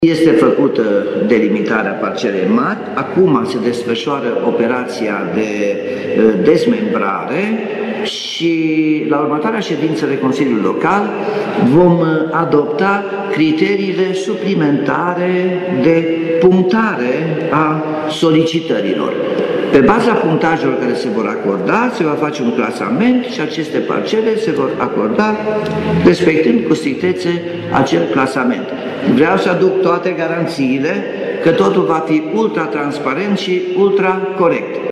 Este făcută delimitarea parcelei mari, acum se desfășoară operația de dezmembrare și la următoarea ședință de Consiliul Local vom adopta criteriile suplimentare de punctare a solicitărilor. Pe baza punctajelor care se vor acorda, se va face un clasament și aceste parcele se vor acorda respectând cu strictețe acel clasament. Vreau să aduc toate garanțiile că totul va fi ultra transparent și ultra corect.